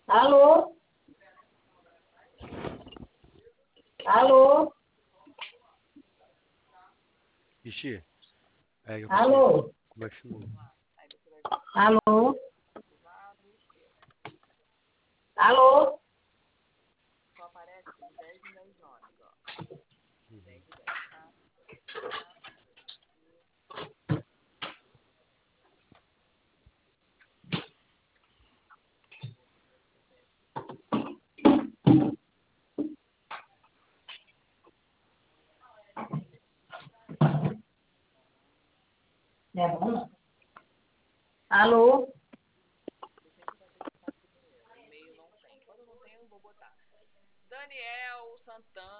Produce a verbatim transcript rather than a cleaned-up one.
Alô? Alô? Ixi, aí eu cliquei. Alô? Como é que chamou? Alô? Alô? Não é bom, não. Alô? Daniel Santana.